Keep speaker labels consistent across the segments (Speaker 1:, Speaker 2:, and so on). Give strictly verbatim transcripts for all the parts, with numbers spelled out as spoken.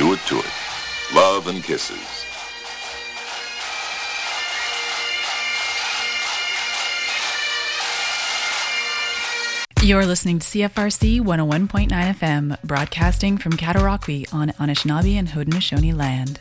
Speaker 1: Do it to it. Love and kisses.
Speaker 2: You're listening to C F R C one oh one point nine F M, broadcasting from Cataraqui on Anishinaabe and Haudenosaunee land.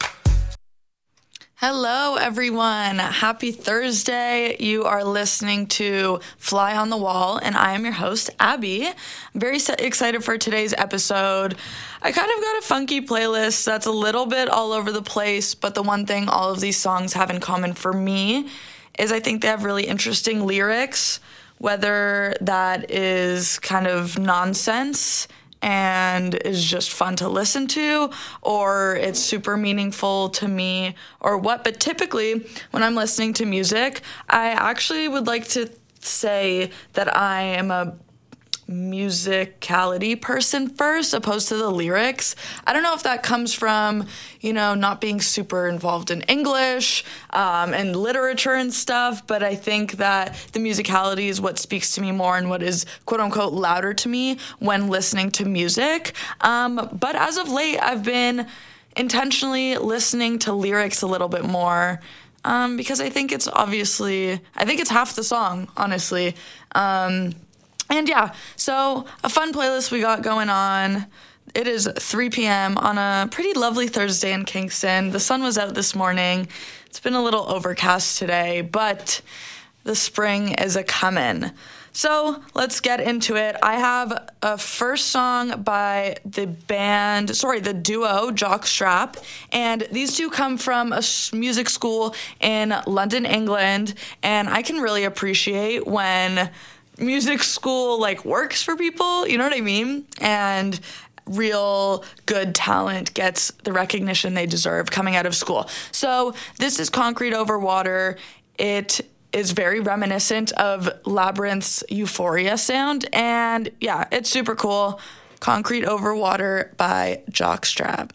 Speaker 3: Hello, everyone. Happy Thursday. You are listening to Fly on the Wall, and I am your host, Abby. I'm very excited for today's episode. I kind of got a funky playlist that's a little bit all over the place, but the one thing all of these songs have in common for me is I think they have really interesting lyrics, whether that is kind of nonsense and is just fun to listen to, or it's super meaningful to me, or what. But typically, when I'm listening to music, I actually would like to say that I am a musicality person first, opposed to the lyrics. I don't know if that comes from, you know, not being super involved in English um, and literature and stuff, but I think that the musicality is what speaks to me more and what is quote-unquote louder to me when listening to music. Um, but as of late, I've been intentionally listening to lyrics a little bit more um, because I think it's obviously, I think it's half the song, honestly. Um, And yeah, so a fun playlist we got going on. It is three p.m. on a pretty lovely Thursday in Kingston. The sun was out this morning. It's been a little overcast today, but the spring is a-comin'. So let's get into it. I have a first song by the band, sorry, the duo Jockstrap, and these two come from a music school in London, England, and I can really appreciate when music school like works for people, you know what I mean? And real good talent gets the recognition they deserve coming out of school. So this is Concrete Over Water. It is very reminiscent of Labyrinth's Euphoria sound, and yeah, it's super cool. Concrete Over Water by Jockstrap.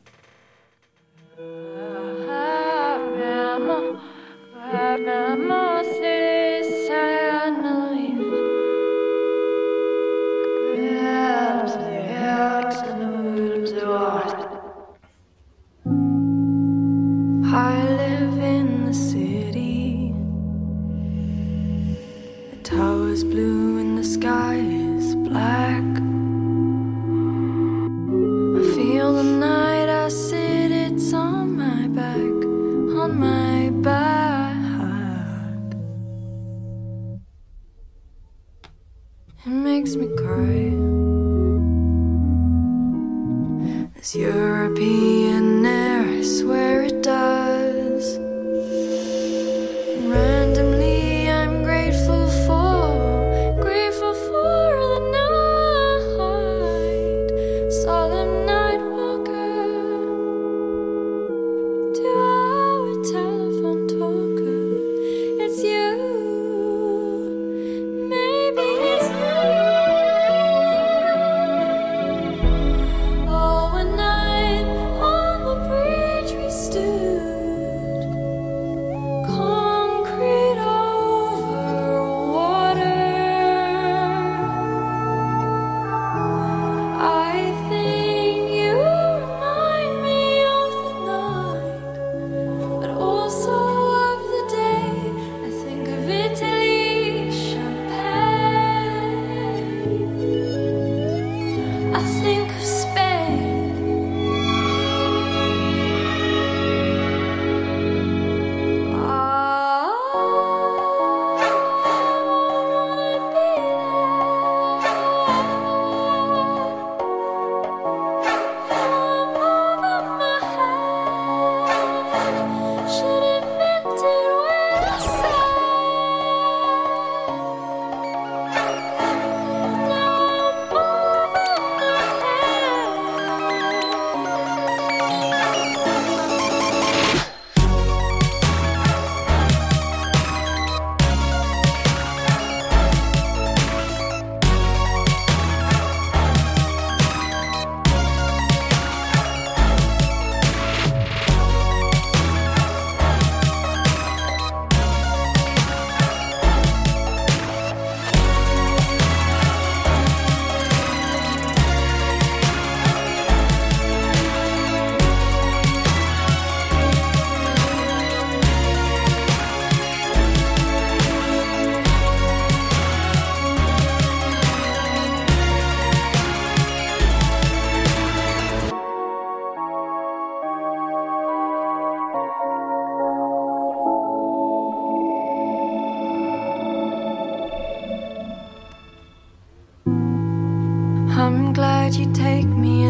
Speaker 4: I live in the city. The tower's blue and the sky is black. I feel the night I sit, it's on my back, on my back. It makes me cry. This European air, I swear it does. Randomly, I'm grateful for, grateful for the night. Solemn night walker, two-hour telephone talker. It's you, maybe it's you. Oh, one night on the bridge we stood.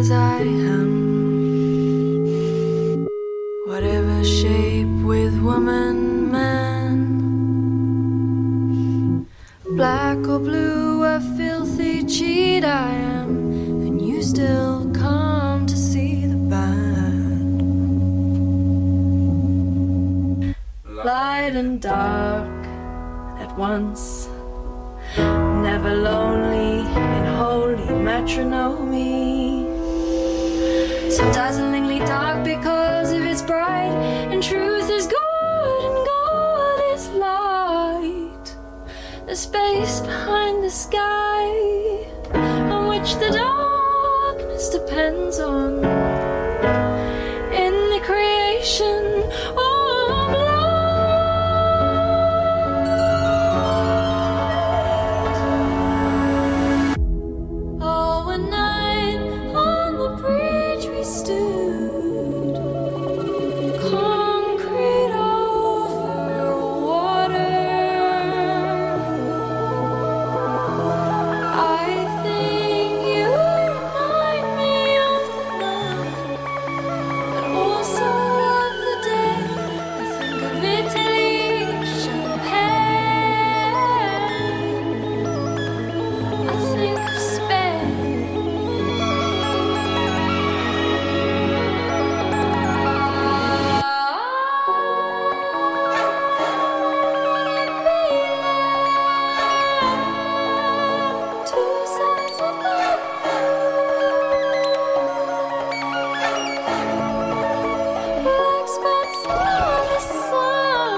Speaker 4: as I am. Whatever shape with woman, man, black or blue, a filthy cheat I am, and you still come to see the bad. Light and dark at once, never lonely in holy matrimony. So dazzlingly dark because of its bright, and truth is good and God is light. The space behind the sky on which the darkness depends on, in the creation of light. Oh, one night on the bridge we stood, concrete over water. I think you remind me of the night, but also of the day. I think of Italy, champagne. I think of Spain. Two sides of the black spots on the sun.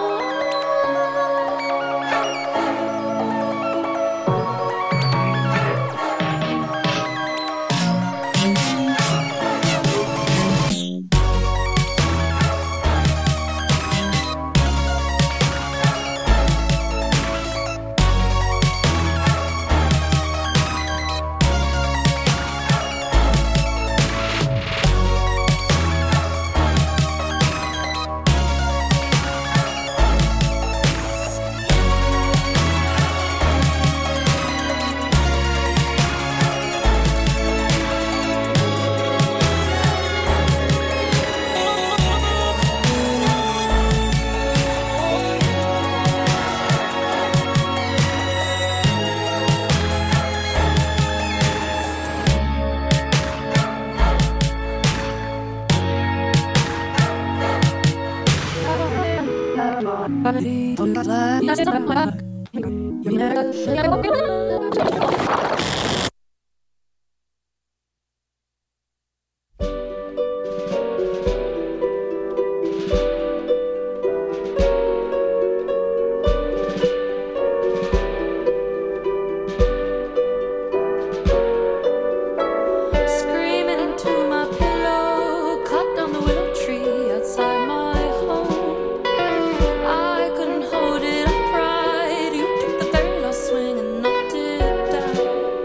Speaker 4: Screaming into my pillow, cut down the willow tree outside my home. I couldn't hold it upright. You took the very last swing and knocked it down.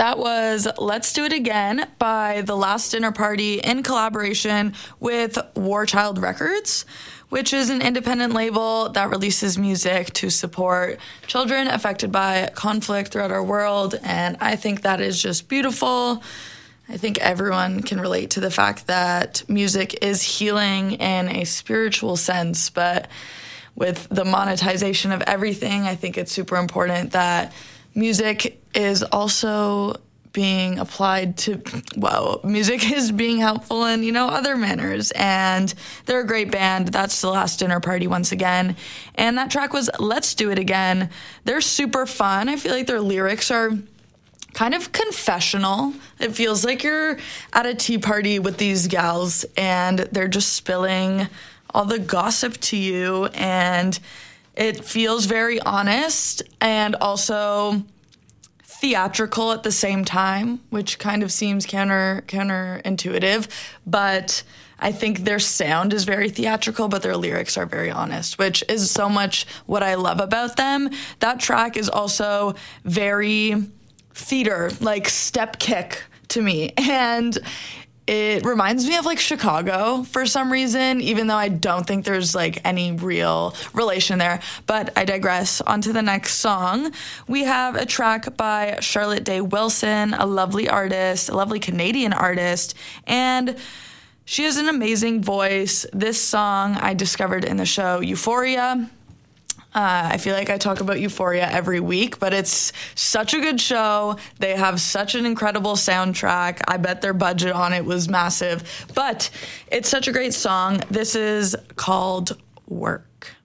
Speaker 3: That was Let's Do It Again by The Last Dinner Party in collaboration with War Child Records, which is an independent label that releases music to support children affected by conflict throughout our world. And I think that is just beautiful. I think everyone can relate to the fact that music is healing in a spiritual sense, but with the monetization of everything, I think it's super important that music is also being applied to, well, music is being helpful in, you know, other manners. And they're a great band. That's The Last Dinner Party once again. And that track was Let's Do It Again. They're super fun. I feel like their lyrics are kind of confessional. It feels like you're at a tea party with these gals and they're just spilling all the gossip to you. And it feels very honest and also theatrical at the same time, which kind of seems counter counterintuitive, but I think their sound is very theatrical, but their lyrics are very honest, which is so much what I love about them. That track is also very theater, like step kick to me, and it reminds me of like Chicago for some reason, even though I don't think there's like any real relation there. But I digress. On to the next song. We have a track by Charlotte Day Wilson, a lovely artist, a lovely Canadian artist, and she has an amazing voice. This song I discovered in the show Euphoria. Uh, I feel like I talk about Euphoria every week, but it's such a good show. They have such an incredible soundtrack. I bet their budget on it was massive, but it's such a great song. This is called Work.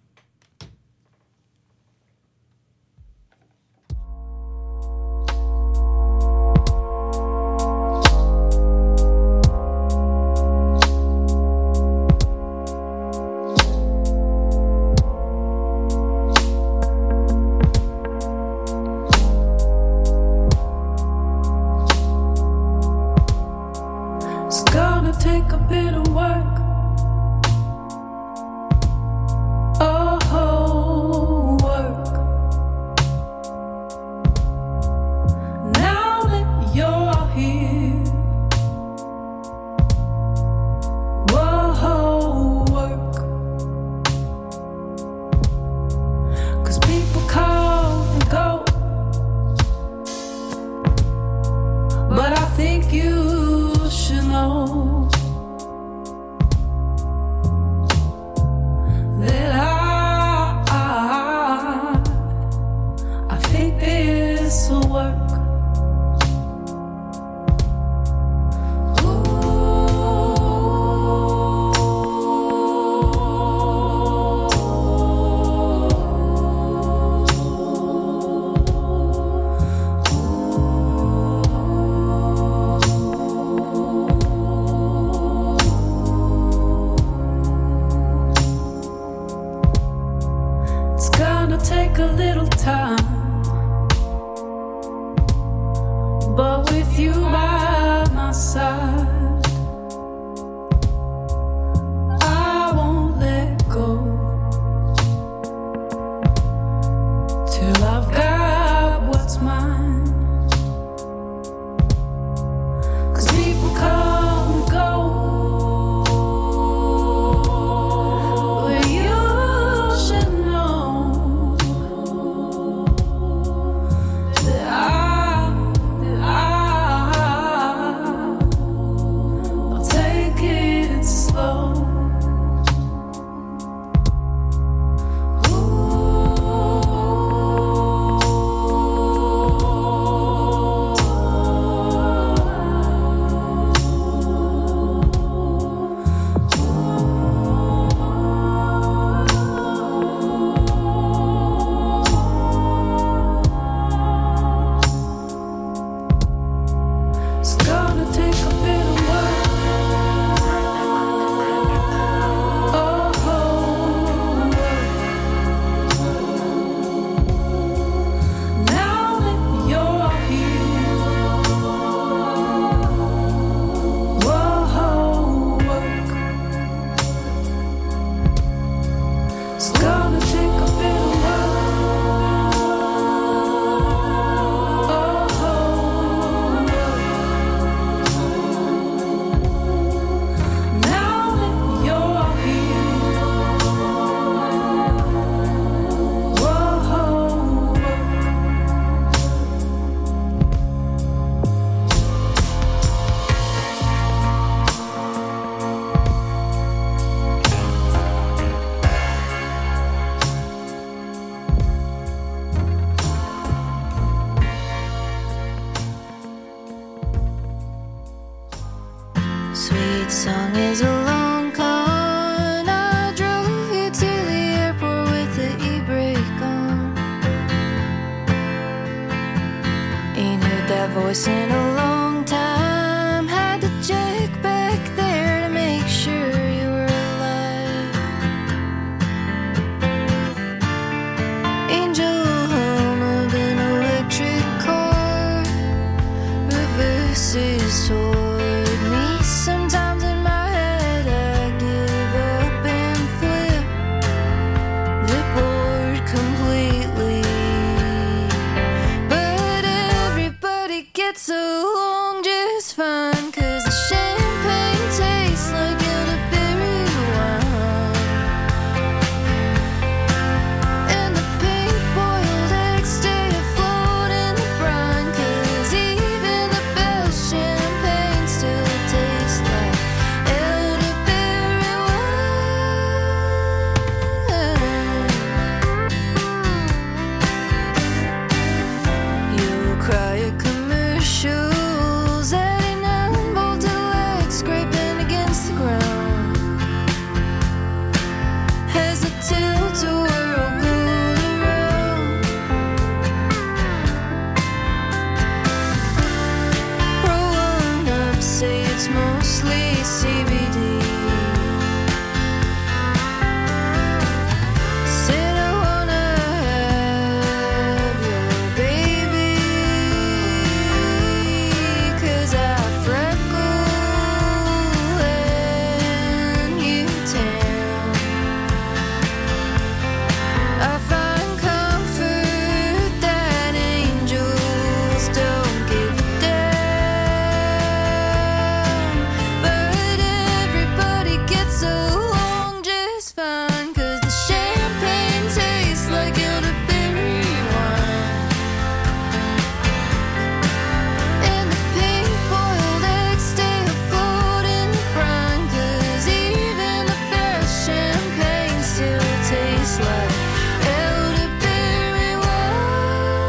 Speaker 5: Take a bit of work. Oh, work. Now that you're here, whoa, work. 'Cause people come and go, but I think you should know
Speaker 4: Sweet song is a long con. I drove you to the airport with the e-brake on. Ain't heard that voice in a long time. Had to check back there to make sure you were alive. Angel hum of an electric car reverses toward me. Sometimes in my head I give up and flip the board completely. But everybody gets along just fine, 'cause the champagne tastes like elderberry wine, and the pink-boiled eggs stay afloat in the brine, 'cause even the best champagne still tastes like elderberry wine. You'll cry at commercials, eighty-nine volted legs scraping against the ground as the tilt-a-whirl goes around. Roll on up, say it's mostly C B D. Said I wanna have your baby, 'cause I freckle and you tan. I find comfort that angels don't give a damn. But everybody gets along just fine, 'cause the champagne tastes like elderberry wine, and the pink-boiled eggs stay afloat in the brine, 'cause even the best champagne still tastes like elderberry wine.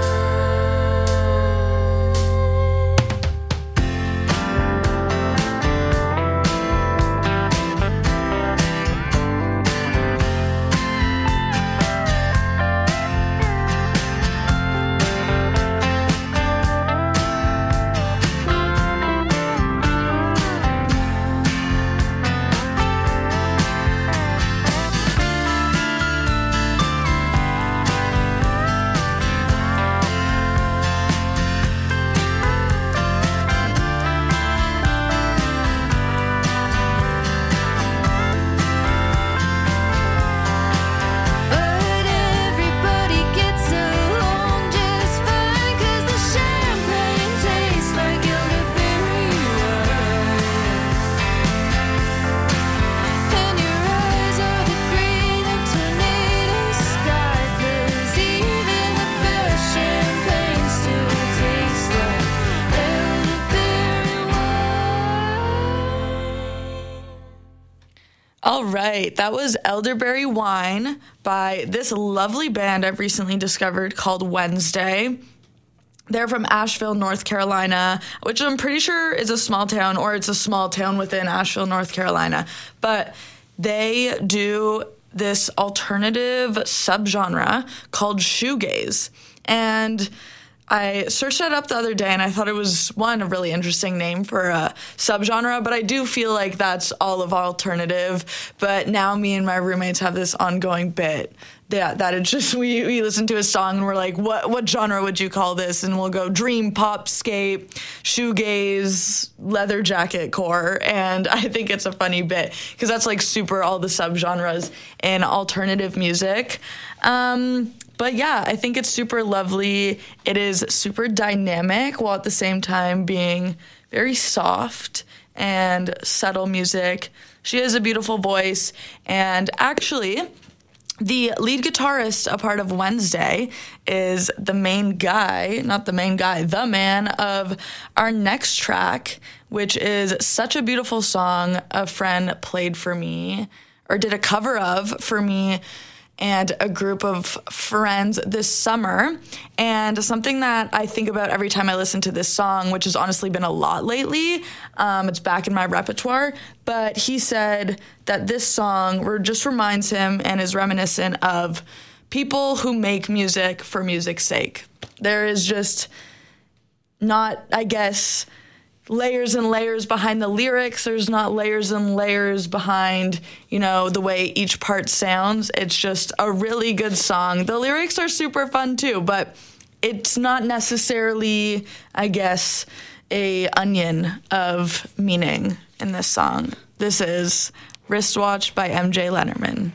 Speaker 4: But everybody gets along just fine, 'cause the champagne tastes like elderberry wine, and your eyes are the green of tornado sky, 'cause even the best champagne still tastes like elderberry wine.
Speaker 3: All right, that was Elderberry Wine by this lovely band I've recently discovered called Wednesday. They're from Asheville, North Carolina, which I'm pretty sure is a small town, or it's a small town within Asheville, North Carolina. But they do this alternative subgenre called shoegaze. And I searched that up the other day, and I thought it was, one, a really interesting name for a subgenre, but I do feel like that's all of alternative. But now me and my roommates have this ongoing bit that, that it's just, we, we listen to a song and we're like, what what genre would you call this? And we'll go dream pop, skate, shoegaze, leather jacket core. And I think it's a funny bit because that's like super all the subgenres in alternative music. Um... But yeah, I think it's super lovely. It is super dynamic while at the same time being very soft and subtle music. She has a beautiful voice. And actually, the lead guitarist, a part of Wednesday, is the main guy, not the main guy, the man of our next track, which is such a beautiful song a friend played for me, or did a cover of for me and a group of friends this summer. And something that I think about every time I listen to this song, which has honestly been a lot lately, um, it's back in my repertoire, but he said that this song just reminds him and is reminiscent of people who make music for music's sake. There is just not, I guess, layers and layers behind the lyrics. There's not layers and layers behind, you know, the way each part sounds. It's just a really good song. The lyrics are super fun too, but it's not necessarily, I guess, a onion of meaning in this song. This is Wristwatch by M J Lennerman.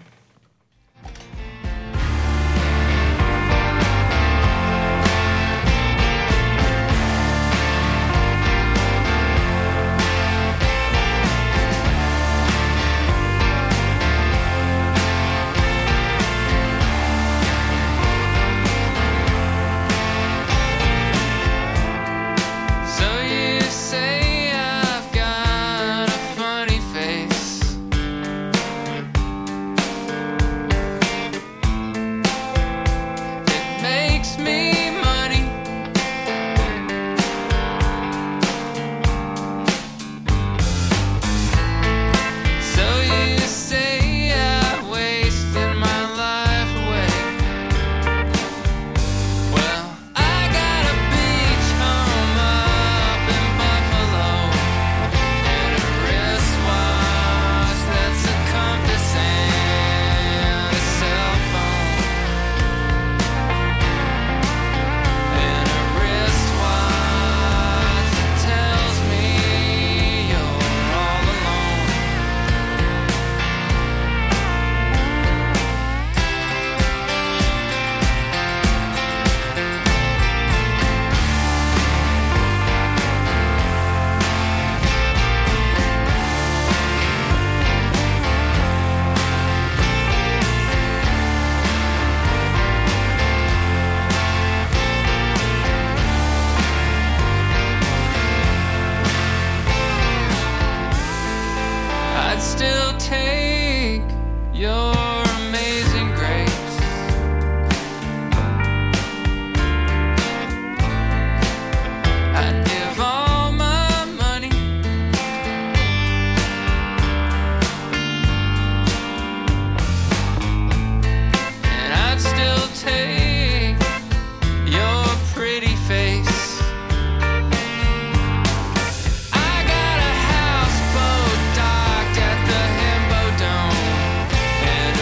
Speaker 6: And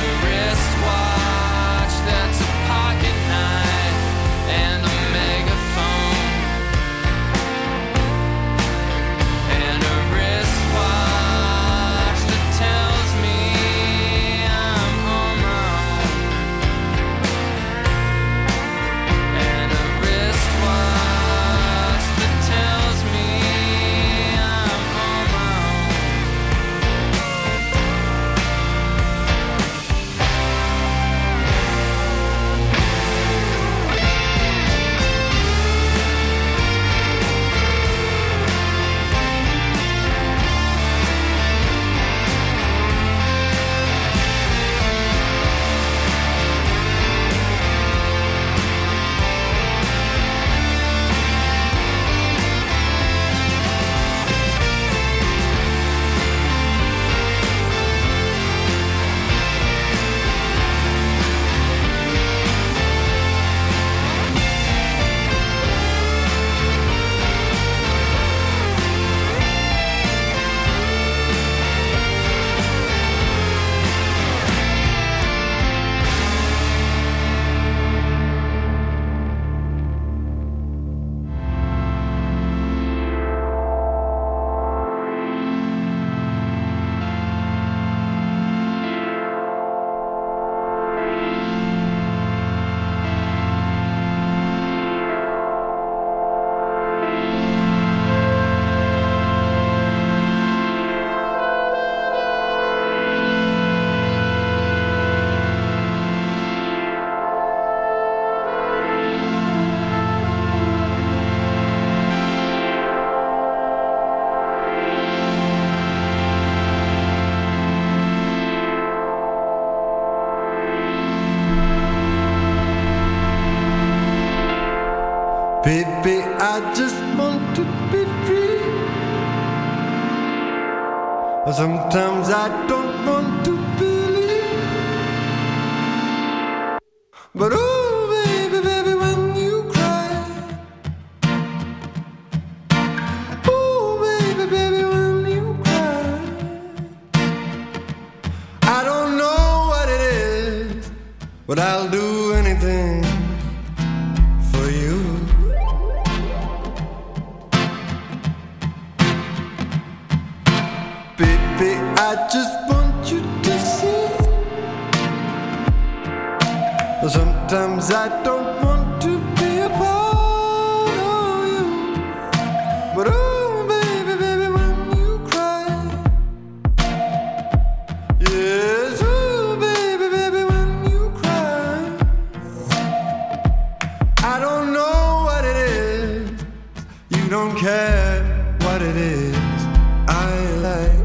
Speaker 6: Sometimes I don't want to believe, but oh baby, baby, when you cry, oh baby, baby, when you cry, I don't know what it is, but I'll do anything for you. Baby, I just want you to see. Sometimes I don't want to be a part of you, but oh baby, baby, when you cry, yes, oh baby, baby, when you cry, I don't know what it is, you don't care what it is I like.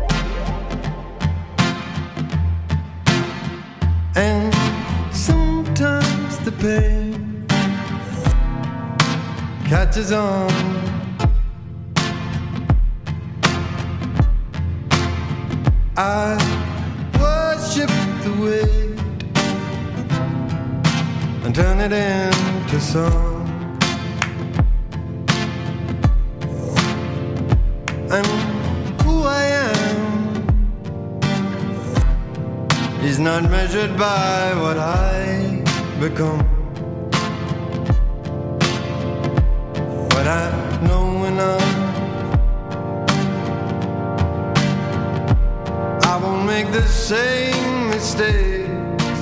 Speaker 6: And sometimes the pain catches on. I worship the wind and turn it into song. And who I am is not measured by what I become, but I know enough. I won't make the same mistakes,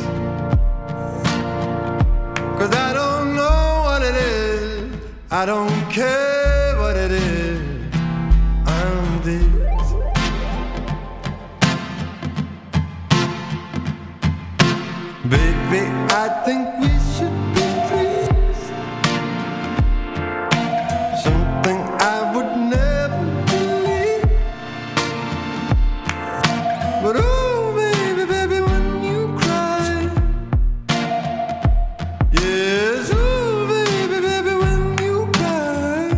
Speaker 6: 'cause I don't know what it is, I don't care what it is, I'm this. Baby, I think we should be free. Something I would never believe. But oh, baby, baby, when you cry, yes, oh, baby, baby, when you cry,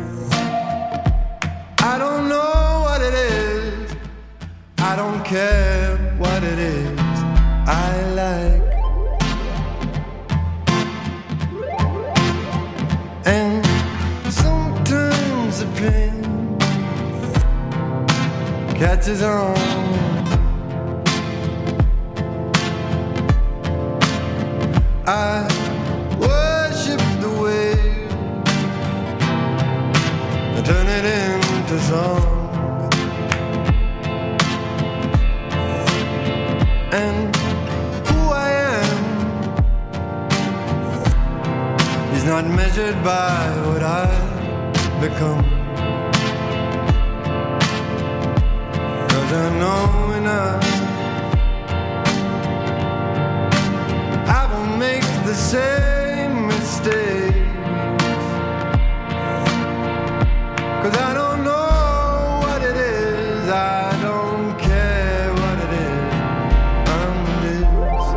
Speaker 6: I don't know what it is, I don't care what it is I like. And sometimes the pain catches on. I worship the wave and turn it into song. And who I am is not measured by what I become, 'cause I know enough. I won't make the same mistakes, 'cause I don't know what it is, I don't care what it is, I'm this.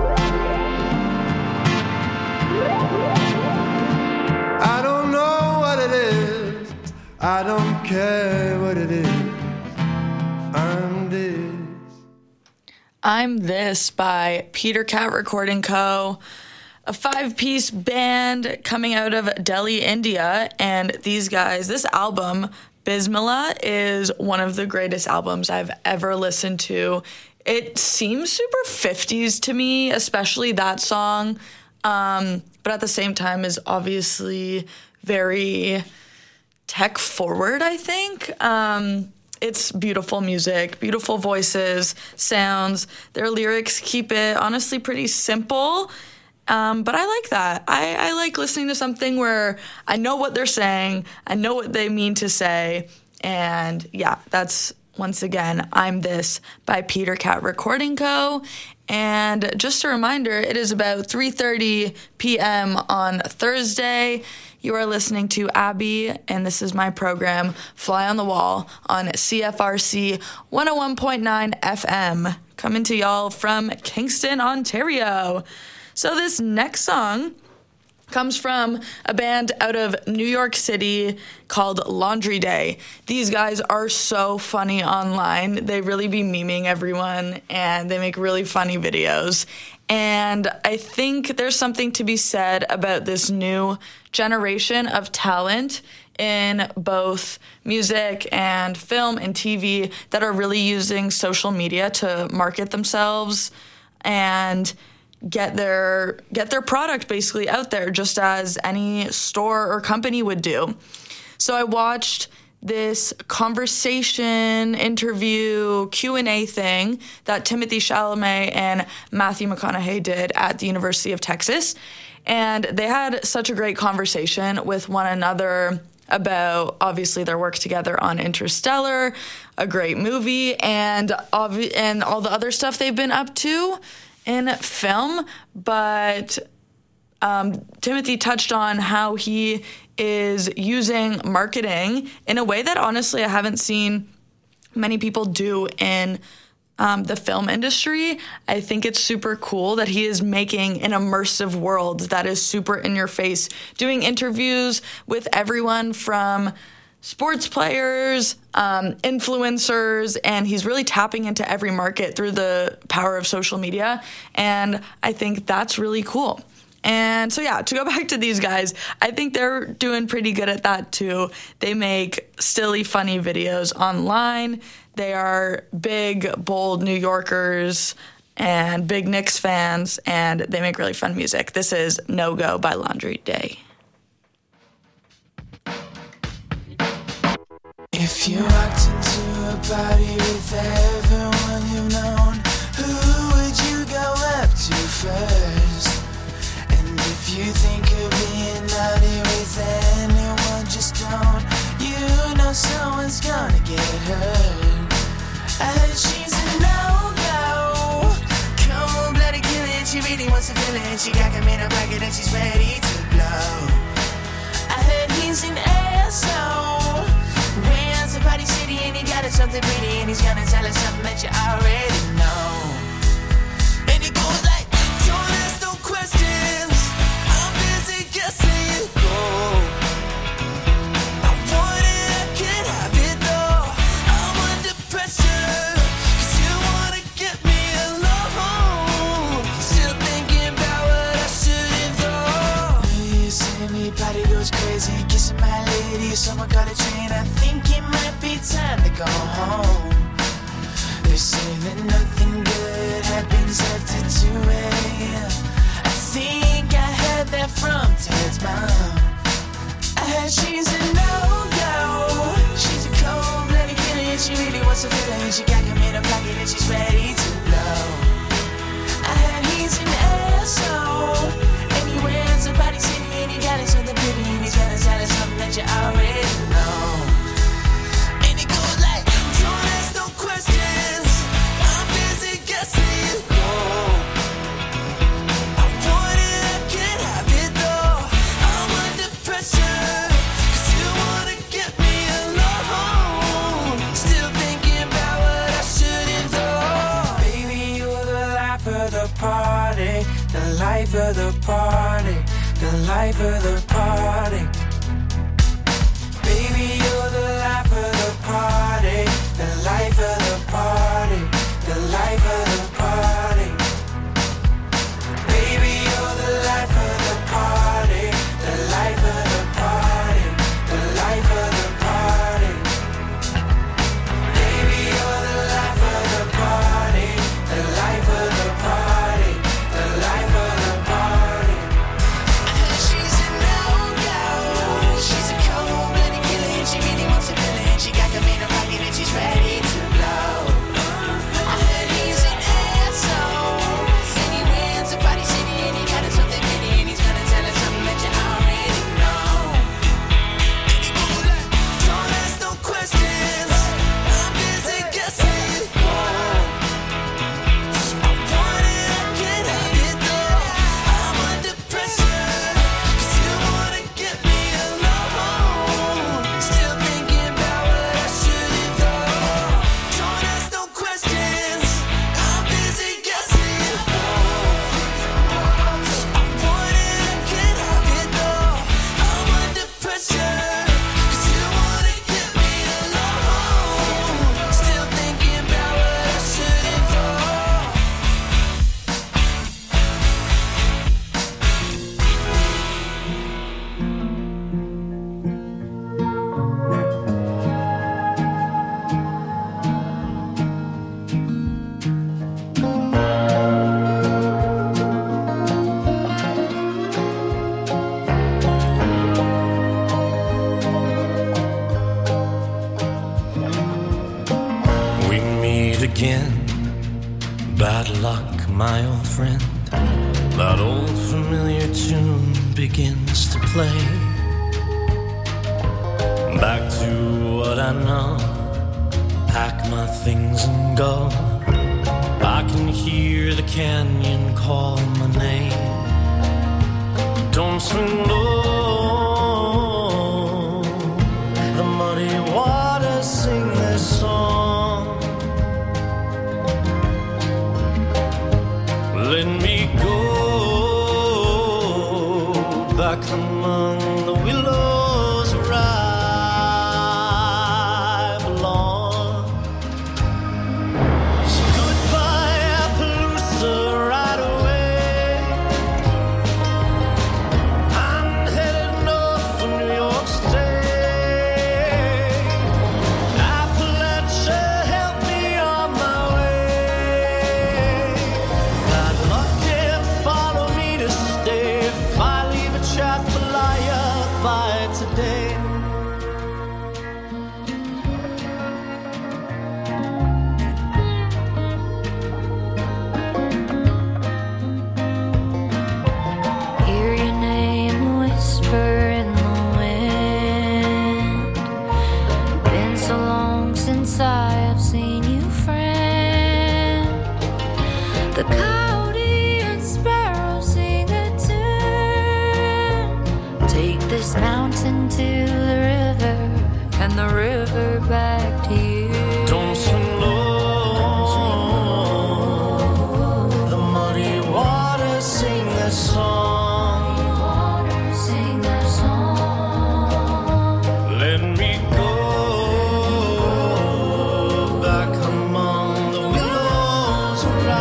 Speaker 6: I don't know what it is, I don't care what it is, I'm this.
Speaker 3: I'm This by Peter Cat Recording Co., a five-piece band coming out of Delhi, India. And these guys, this album, Bismillah, is one of the greatest albums I've ever listened to. It seems super fifties to me, especially that song, um, but at the same time is obviously very tech-forward, I think. Um, It's beautiful music, beautiful voices, sounds. Their lyrics keep it honestly pretty simple, um, but I like that. I, I like listening to something where I know what they're saying, I know what they mean to say, and yeah, that's, once again, I'm This by Peter Cat Recording Co. And just a reminder, it is about three thirty p.m. on Thursday. You are listening to Abby, and this is my program, Fly on the Wall, on C F R C one oh one point nine F M, coming to y'all from Kingston, Ontario. So this next song comes from a band out of New York City called Laundry Day. These guys are so funny online. They really be memeing everyone, and they make really funny videos. And I think there's something to be said about this new generation of talent in both music and film and T V that are really using social media to market themselves and get their get their product basically out there, just as any store or company would do. So I watched this conversation, interview, Q and A thing that Timothée Chalamet and Matthew McConaughey did at the University of Texas. And they had such a great conversation with one another about, obviously, their work together on Interstellar, a great movie, and obvi- and all the other stuff they've been up to in film. But um, Timothy touched on how he is using marketing in a way that, honestly, I haven't seen many people do in um, the film industry. I think it's super cool that he is making an immersive world that is super in your face, doing interviews with everyone from sports players, um, influencers, and he's really tapping into every market through the power of social media. And I think that's really cool. And so, yeah, to go back to these guys, I think they're doing pretty good at that, too. They make silly, funny videos online. They are big, bold New Yorkers and big Knicks fans, and they make really fun music. This is No Go by Laundry Day.
Speaker 7: If you walked into a party with everyone you've known, who would you go up to first? And if you think of being naughty with anyone, just don't. You know someone's gonna get hurt. I heard she's a no-go, cold-blooded killer. She really wants to feel it. She got him in her pocket and she's ready to blow. I heard he's an asshole. Where's the party city and he got us something pretty and he's gonna tell us something that you already know. And it goes like, don't ask no questions, I'm busy guessing. Go. I want it, I can have it though. I'm under pressure, cause you wanna get me alone. Still thinking about what I should've thought. You see me, body goes crazy, kissing my lady, someone got a train. I think it might be time to go home. They say that nothing good happens after two a.m. I think I heard that from Ted's mom. I heard she's a no-go. She's a cold-blooded killer and she really wants to feel it. And she got him in her pocket and she's ready to blow. I heard he's an asshole. And he wears a body city and he got it something pretty and he's gonna tell us something that you already know. And it goes like, don't ask no questions, I'm busy guessing. Go. I want it, I can have it though. I'm under pressure, cause you wanna get me alone. Still thinking about what I should've thought. Baby, you're the life of the party, the life of the party, the life of the party. Baby, you're the life of the party, the life of the party, the life of the party. Baby, you're the life of the party, the life of the party, the life of the party. Baby, you're the life of the party, the life of the party, the life of the party. I heard she's a no-go, she's a cold-blooded killer and she really wants to feel it. She got them in her pocket and she's ready to blow.
Speaker 8: begin. Bad luck, my old friend. That old familiar tune begins to play. Back to what I know. Pack my things and go. I can hear the canyon call my name. Don't swing low. The muddy waters sing their song. Let me go back among the willows where I belong. So goodbye, Appaloosa, right away. I'm headed north for New York State. Appalachia, help me on my way. Bad luck can't follow me to stay. If I leave a Atchafalaya by today.
Speaker 4: Hear your name whisper in the wind. Been so long since I have seen you, friend. The coyote and sparrow sing a tune. Take this mountain to the river, and the river back to you.
Speaker 8: Don't swing low. The muddy waters sing their song.
Speaker 4: Waters sing their song.
Speaker 8: Let me go back among the willows where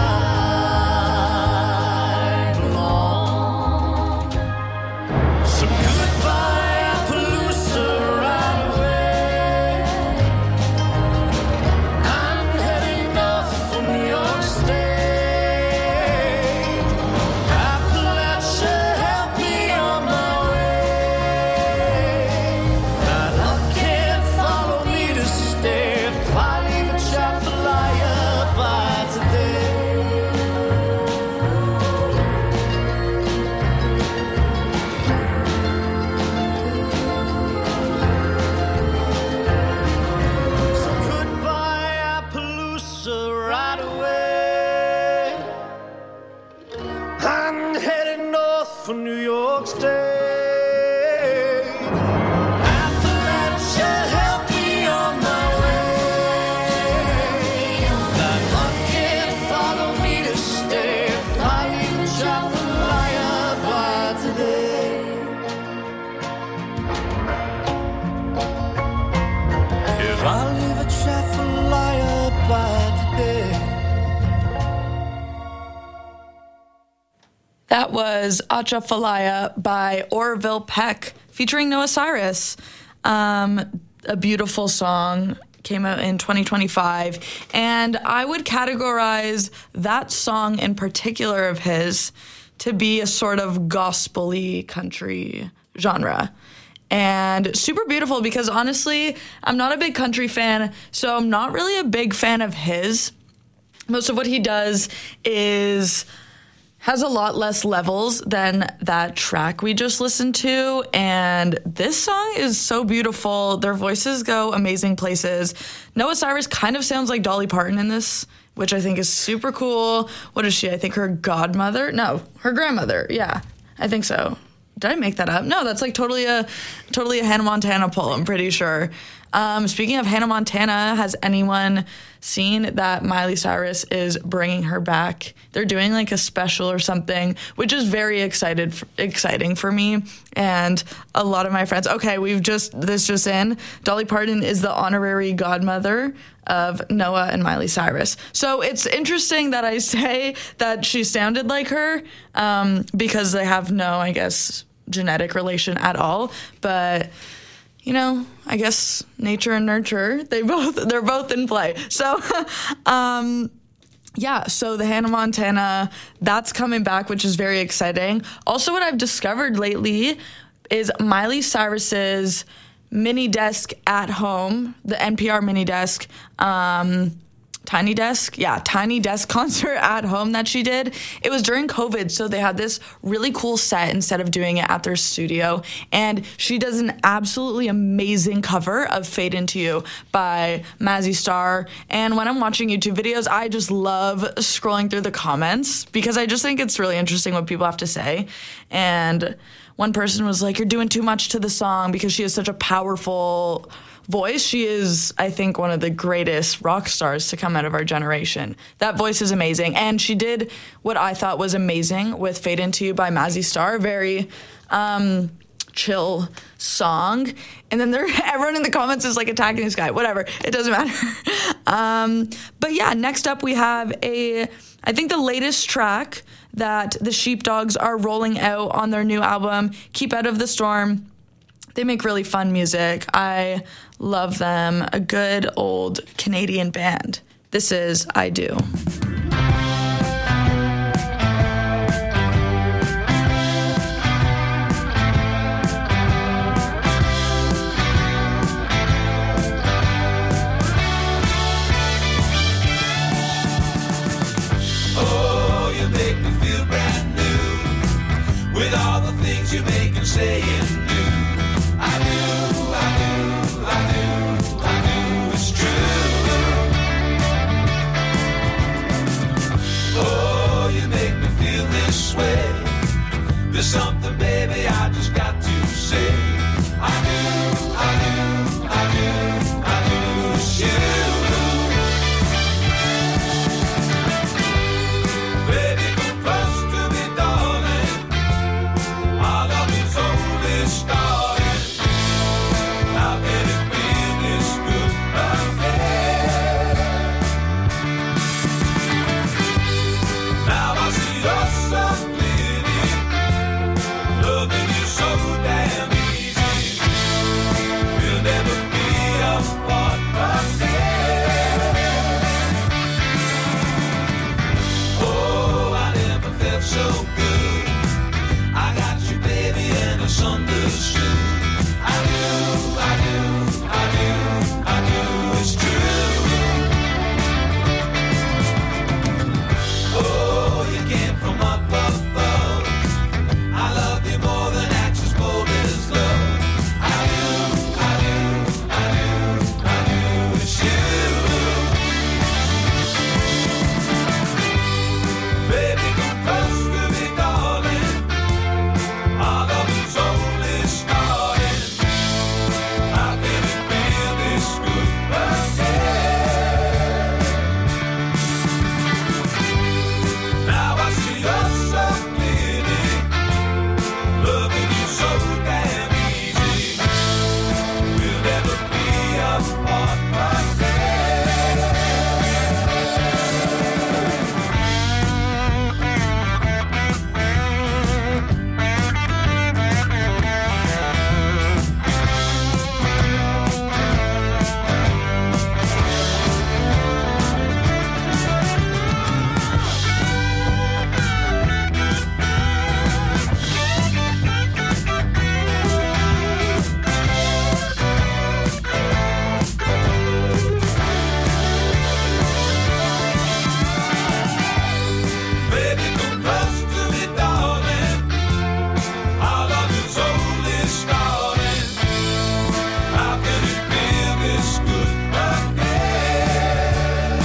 Speaker 8: I belong. So goodbye, Appaloosa, right away. I'm heading north for New York State. Appalachia, help me on my way. Bad luck can't follow me to stay. If I leave Atchafalaya by today. So goodbye, Appaloosa, right away. I'm headed north for New York State. Appalachia, help me on my way. Bad luck can't follow me to stay. If I leave Atchafalaya by today. If I leave Atchafalaya by today.
Speaker 3: That was Atchafalaya by Orville Peck featuring Noah Cyrus. Um, a beautiful song, came out in twenty twenty-five, and I would categorize that song in particular of his to be a sort of gospel-y country genre. And super beautiful because honestly, I'm not a big country fan, so I'm not really a big fan of his. Most of what he does is has a lot less levels than that track we just listened to, and this song is so beautiful. Their voices go amazing places. Noah Cyrus kind of sounds like Dolly Parton in this, which I think is super cool. What is she? I think her godmother? No, her grandmother. Yeah, I think so. Did I make that up? No, that's like totally a totally a Hannah Montana pull, I'm pretty sure. Um, speaking of Hannah Montana, has anyone seen that Miley Cyrus is bringing her back? They're doing like a special or something, which is very excited, exciting for me and a lot of my friends. Okay, we've just, this just in, Dolly Parton is the honorary godmother of Noah and Miley Cyrus. So it's interesting that I say that she sounded like her um, because they have no, I guess, genetic relation at all. But you know, I guess nature and nurture, they both, they're both in play. So, um, yeah, so the Hannah Montana, that's coming back, which is very exciting. Also, what I've discovered lately is Miley Cyrus's mini desk at home, the N P R mini desk, um, Tiny Desk, yeah, Tiny Desk concert at home that she did. It was during COVID, so they had this really cool set instead of doing it at their studio. And she does an absolutely amazing cover of Fade Into You by Mazzy Star. And when I'm watching YouTube videos, I just love scrolling through the comments because I just think it's really interesting what people have to say. And one person was like, you're doing too much to the song because she has such a powerful voice. She is, I think, one of the greatest rock stars to come out of our generation. That voice is amazing. And she did what I thought was amazing with Fade Into You by Mazzy Star. Very um, chill song. And then there, everyone in the comments is like attacking this guy. Whatever. It doesn't matter. um, but yeah, next up we have a, I think the latest track that the Sheepdogs are rolling out on their new album, Keep Out of the Storm. They make really fun music. I love them. A good old Canadian band. This is I Do.
Speaker 8: Oh, you make me feel brand new with all the things you make and say and do. I do, I do, I do, I do, it's true. Oh, you make me feel this way. There's something, baby, I just got to say. I do, I do, I do, I do, it's you. Baby, come close to me, darling. Our love is only starting. How can it feel this good again? Now I see us so clearly, loving you so damn easy. We'll never be apart again. Oh, I never felt so good. I got you, baby, and it's understood. I do, I do, I do, I do, it's true. Oh, you came from up above. I love you more than actions, bold as love. I do, I do, I do, I do, it's you. Baby, come close to me, darling. Our love is only starting. How can it feel this good again? Now I see us so clearly, loving you so damn easy. We'll never be apart again. Baby, come close to me, darling. Our love is only starting. How can it feel this good again?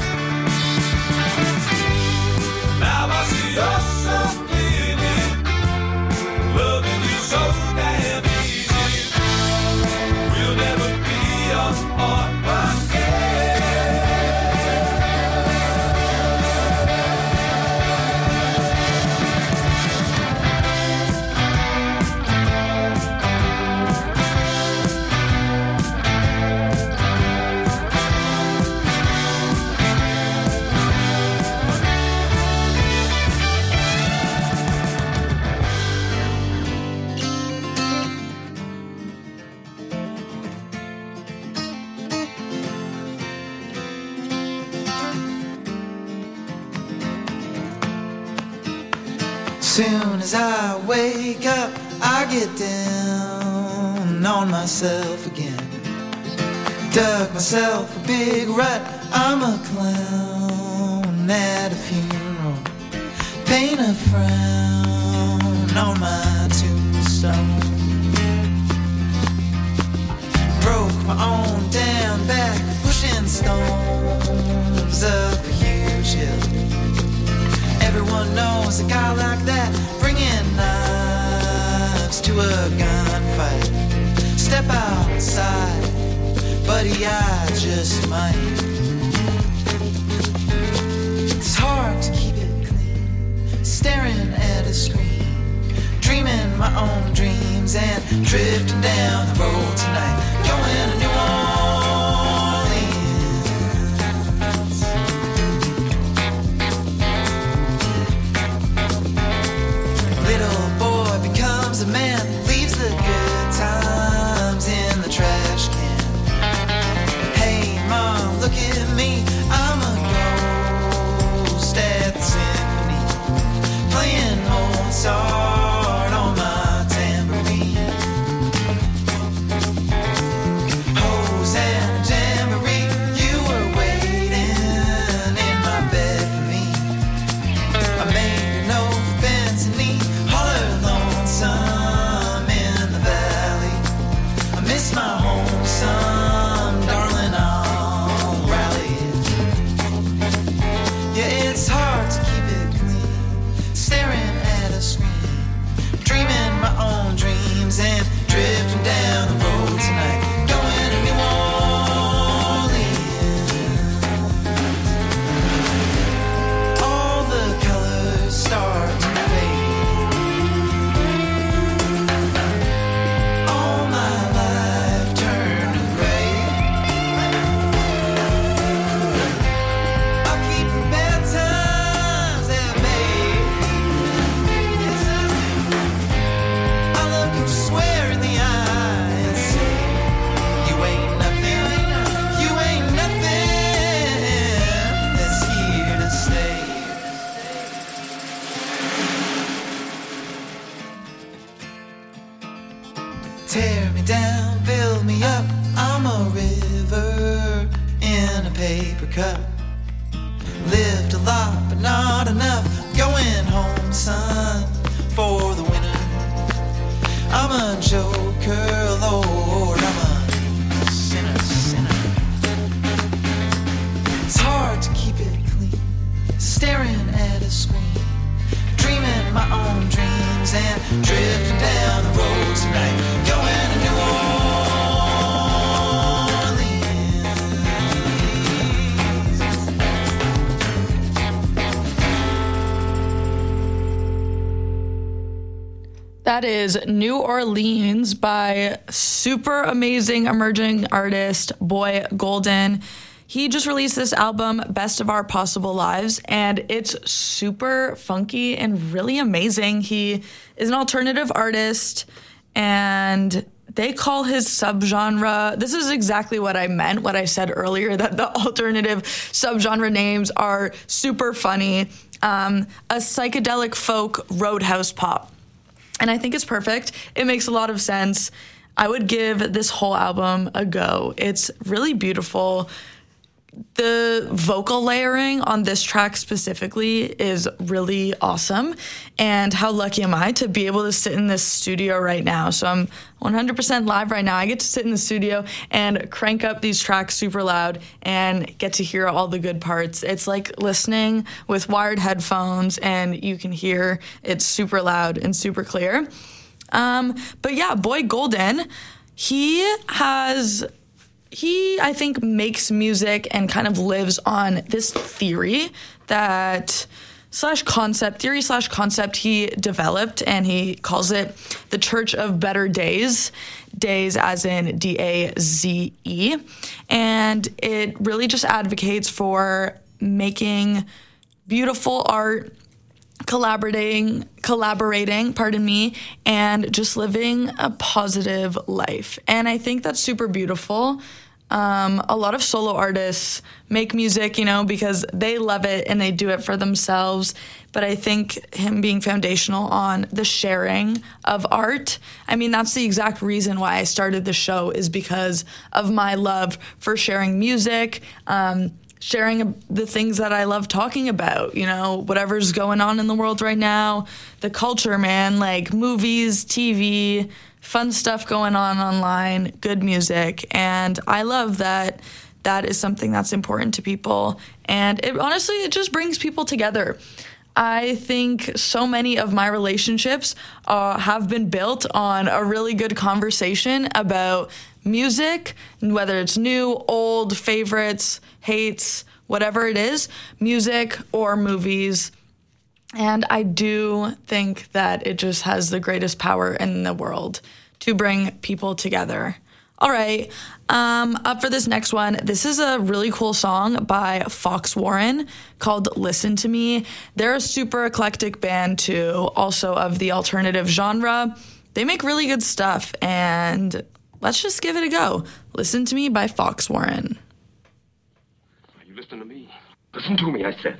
Speaker 8: Now I see us so clearly, loving you so damn easy. We'll never be apart again.
Speaker 7: Soon as I wake up, I get down on myself again. Dug myself a big rut, I'm a clown at a funeral. Paint a frown on my tombstone. Broke my own damn back, pushing stones up a huge hill. Everyone knows a guy like that, bringing knives to a gunfight. Step outside, buddy, I just might. It's hard to keep it clean, staring at a screen, dreaming my own dreams and drifting down the road tonight, going to New Orleans. Little boy becomes a man, leaves the good times in the trash can. Hey mom, look at me, I'm a ghost at the symphony, playing Mozart on my tambourine. Hose and a jamboree, you were waiting in my bed for me. I made an oath with Bensonee, holler lonesome in the valley. I miss my home, some darling, I'll rally. Yeah, it's hard to keep it clean, staring at a screen, dreaming my own dreams and drifting down the road tonight, going to New Orleans. All the colors start to fade. All my life turned to gray. I'll keep the bad times at bay. Yes, I do. I look him square in the eye and say, you ain't nothing, you ain't nothing that's here to stay. Tear me down, build me up, I'm a river in a paper cup. Lived a lot, but not enough, going home, son, for the winter. I'm a joker, Lord, I'm a sinner, sinner. It's hard to keep it clean, staring at a screen, dreaming my own dreams and drifting down the road tonight, going to New Orleans.
Speaker 3: That is New Orleans by super amazing emerging artist Boy Golden. He just released this album, Best of Our Possible Lives, and it's super funky and really amazing. He is an alternative artist, and they call his subgenre, this is exactly what I meant, what I said earlier, that the alternative subgenre names are super funny. Um, a psychedelic folk roadhouse pop. And I think it's perfect. It makes a lot of sense. I would give this whole album a go. It's really beautiful. The vocal layering on this track specifically is really awesome. And how lucky am I to be able to sit in this studio right now? So I'm one hundred percent live right now. I get to sit in the studio and crank up these tracks super loud and get to hear all the good parts. It's like listening with wired headphones and you can hear it's super loud and super clear. Um, but yeah, Boy Golden, he has... He, I think, makes music and kind of lives on this theory that slash concept, theory slash concept he developed, and he calls it the Church of Better Days, days as in D A Z E. And it really just advocates for making beautiful art, collaborating, collaborating, pardon me, and just living a positive life. And I think that's super beautiful. Um, a lot of solo artists make music, you know, because they love it and they do it for themselves. But I think him being foundational on the sharing of art, I mean, that's the exact reason why I started the show, is because of my love for sharing music, um, sharing the things that I love talking about, you know, whatever's going on in the world right now, the culture, man, like movies, T V, fun stuff going on online, good music. And I love that that is something that's important to people. And it honestly, it just brings people together. I think so many of my relationships uh, have been built on a really good conversation about music, whether it's new, old, favorites, hates, whatever it is, music or movies. And I do think that it just has the greatest power in the world to bring people together. All right, um, up for this next one. This is a really cool song by Foxwarren called Listen to Me. They're a super eclectic band too, also of the alternative genre. They make really good stuff, and let's just give it a go. Listen to Me by Foxwarren.
Speaker 9: You listen to me. Listen to me, I said.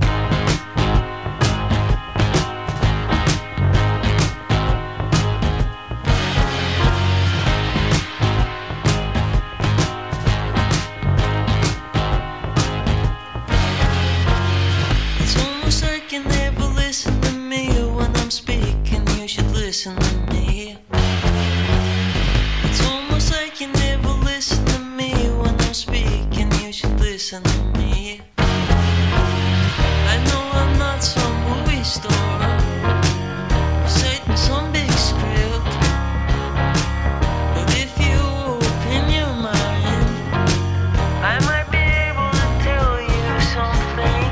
Speaker 10: Listen to me. It's almost like you never listen to me when I'm speaking. You should listen to me. I know I'm not some movie star, reciting some big script, but if you open your mind, I might be able to tell you something.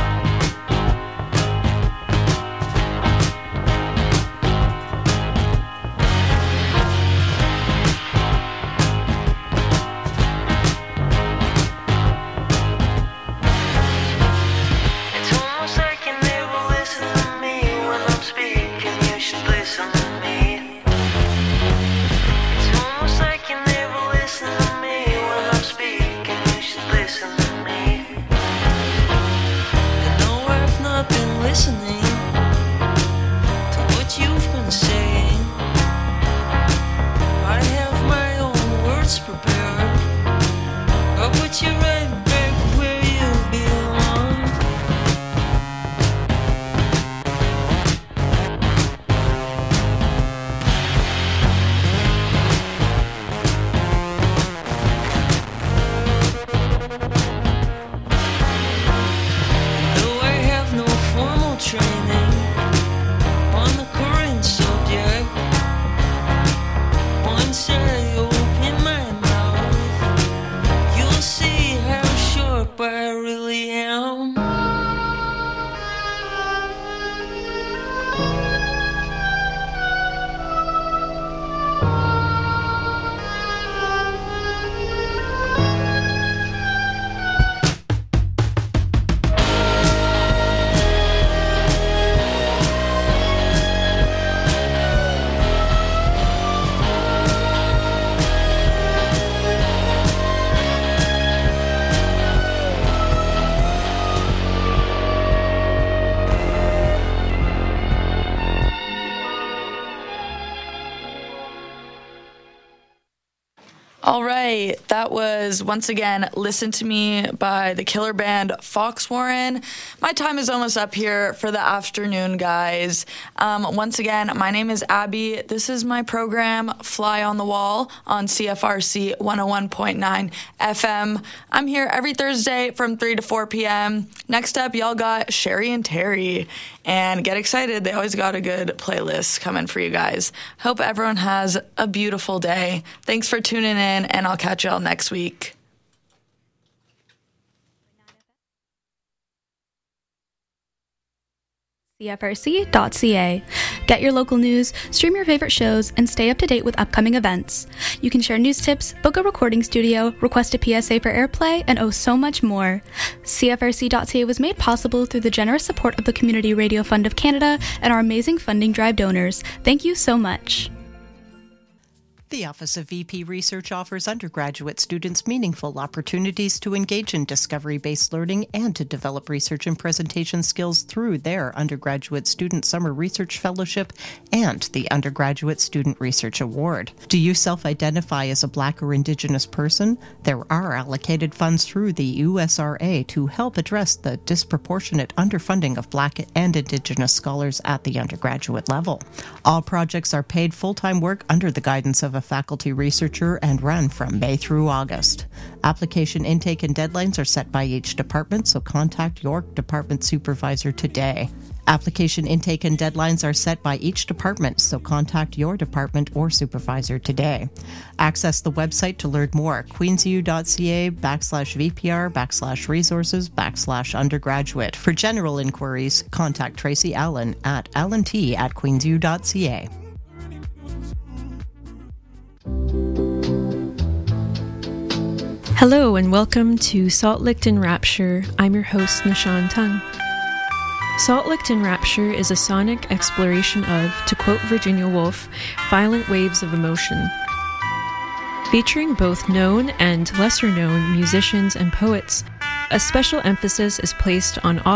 Speaker 10: Listening to what you've been saying, I have my own words prepared. I'll put you right back where you belong. Though I have no formal training on the current subject, once I open my mouth, you'll see how sharp I really am.
Speaker 3: All right, that was, once again, Listen to Me by the killer band Foxwarren. My time is almost up here for the afternoon, guys. Um, once again, my name is Abby. This is my program, Fly on the Wall, on C F R C one oh one point nine F M. I'm here every Thursday from three to four p.m. Next up, y'all got Sherry and Terry. And get excited, they always got a good playlist coming for you guys. Hope everyone has a beautiful day. Thanks for tuning in, and I'll catch y'all next week.
Speaker 11: C F R C dot C A. Get your local news, stream your favorite shows, and stay up to date with upcoming events. You can share news tips, book a recording studio, request a P S A for airplay, and oh so much more. C F R C dot C A was made possible through the generous support of the Community Radio Fund of Canada and our amazing funding drive donors. Thank you so much.
Speaker 12: The Office of V P Research offers undergraduate students meaningful opportunities to engage in discovery-based learning and to develop research and presentation skills through their Undergraduate Student Summer Research Fellowship and the Undergraduate Student Research Award. Do you self-identify as a Black or Indigenous person? There are allocated funds through the U S R A to help address the disproportionate underfunding of Black and Indigenous scholars at the undergraduate level. All projects are paid full-time work under the guidance of a faculty researcher and run from May through August. Application intake and deadlines are set by each department, so contact your department supervisor today. Application intake and deadlines are set by each department, so contact your department or supervisor today. Access the website to learn more, queensu.ca backslash VPR backslash resources backslash undergraduate. For general inquiries, contact Tracy Allen at allen t at queensu.ca.
Speaker 13: Hello and welcome to Salt Licked in Rapture. I'm your host, Nishan Tung. Salt Licked in Rapture is a sonic exploration of, to quote Virginia Woolf, violent waves of emotion. Featuring both known and lesser-known musicians and poets, a special emphasis is placed on